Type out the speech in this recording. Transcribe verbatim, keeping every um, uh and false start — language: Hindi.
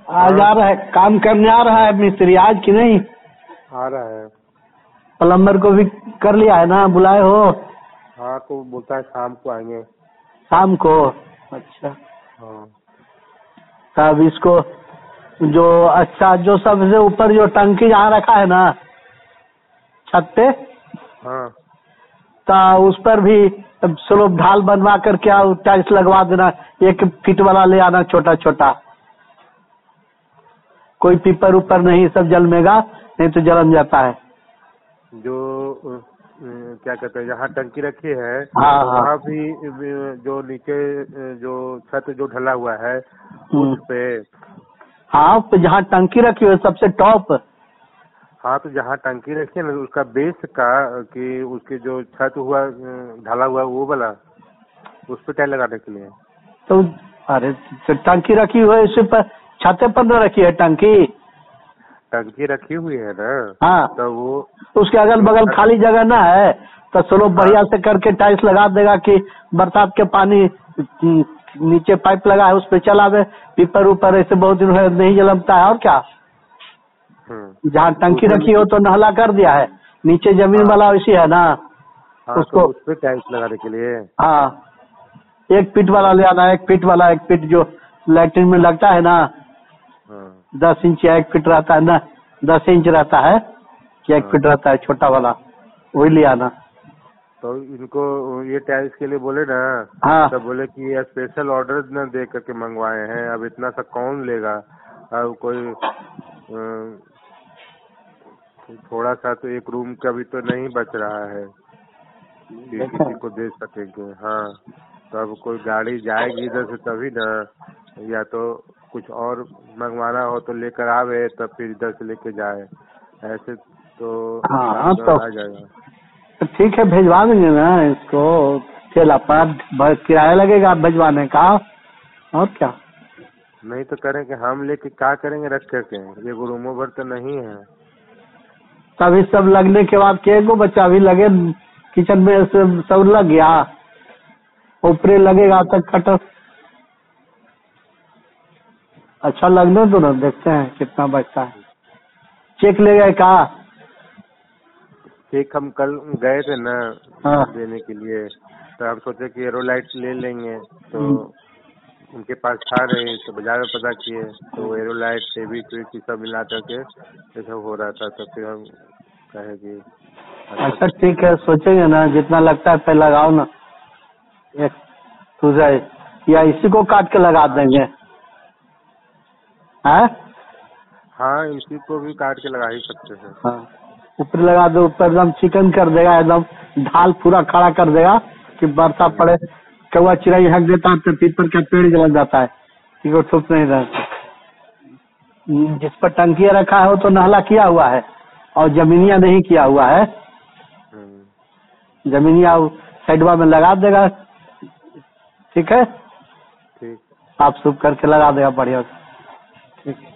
आज आ रहा है, काम करने आ रहा है मिस्त्री आज की नहीं? आ रहा है। प्लम्बर को भी कर लिया है ना, बुलाए हो? हाँ तो बोलता है शाम को आएंगे। शाम को? अच्छा। हाँ। तब इसको जो अच्छा जो सबसे ऊपर जो टंकी जहाँ रखा है ना छत पे, हाँ तो उस पर भी स्लोप ढाल बनवा कर क्या टाइल्स लगवा देना, एक फीट वाला ले आना छोटा छोटा। कोई पीपर ऊपर नहीं, सब जलमेगा नहीं तो जलम जाता है। जो अ, अ, क्या कहते हैं जहाँ टंकी रखी है हाँ तो हाँ। वहाँ भी अ, जो नीचे अ, जो छत जो ढला हुआ है उस पे। हाँ तो जहाँ टंकी रखी है सबसे टॉप। हाँ तो जहाँ टंकी रखी है ना उसका बेस का कि उसके जो छत हुआ अ, ढला हुआ वो वाला उस पे टाइल लगाने के लिए। तो अरे तो टंकी रखी हुई है इसी पर, छते पर न रखी है टंकी? टंकी रखी हुई है ना। हाँ तो वो उसके अगल बगल खाली जगह ना है तो स्लोप बढ़िया से करके टाइल्स लगा देगा कि बरसात के पानी नीचे पाइप लगा है उस पे चला दे। पीपर ऊपर ऐसे बहुत दिन है नहीं जलमता है और क्या। जहाँ टंकी रखी हो तो नहला कर दिया है, नीचे जमीन वाला वैसी है ना। हाँ, उसको तो उस पे टाइल्स लगाने के लिए। हाँ एक फीट वाला ले आना, एक फीट वाला, एक फीट जो लैट्रिन में लगता है ना दस इंच या एक फीट रहता है ना, दस इंच रहता है कि एक फीट रहता है छोटा वाला, वही ले आना। तो इनको ये टाइल्स के लिए बोले ना। हाँ तो बोले कि ये स्पेशल ऑर्डर न दे करके मंगवाए हैं, अब इतना सा कौन लेगा। अब कोई अ, थोड़ा सा तो एक रूम का भी तो नहीं बच रहा है कि किसी को दे सकेंगे। हाँ तो अब कोई गाड़ी जाएगी इधर से तभी ना, या तो कुछ और मंगवाना हो तो लेकर आवे तब फिर इधर से लेके जाए, ऐसे तो हाँ काम तो आ जाएगा। तो ठीक है भिजवा देंगे ना इसको, ठेला पर किराया लगेगा भिजवाने का और क्या। नहीं तो करें कि हम लेके क्या करेंगे रख करके, ये रूमों भर तो नहीं है। तभी सब लगने के बाद के को बच्चा भी लगे किचन में से सब लग गया, ऊपरे लगेगा तक कटर। अच्छा लगने दो ना, देखते हैं कितना बचता है। चेक ले गए का? चेक हम कल गए थे ना हाँ। देने के लिए, तो हम सोचे कि एरोलाइट ले लेंगे, तो उनके पास था नहीं तो बाजार में पता किए तो एरोलाइट फेविक्विक सब मिला करके ये सब हो रहा था। तो फिर हम कहे कि अच्छा ठीक है, सोचेंगे ना जितना लगता है पहले लगाओ ना, एक तुझे या इसी को काट के लगा देंगे। हैं? हाँ इसी को भी काट के लगा ही सकते हैं। हाँ ऊपर लगा दो, ऊपर एकदम चिकन कर देगा, एकदम ढाल पूरा खड़ा कर देगा कि बरसात पड़े कौवा चिड़ै हक देता है तो पीपर का पेड़ जल जाता है कि वो ठुक नहीं रहता। जिस पर टंकिया रखा है वो तो नहला किया हुआ है और जमीनिया नहीं किया हुआ है। जमीनिया साइडवा में लगा देगा, ठीक है। ठीक साफ सुफ करके लगा देगा बढ़िया से। ठीक।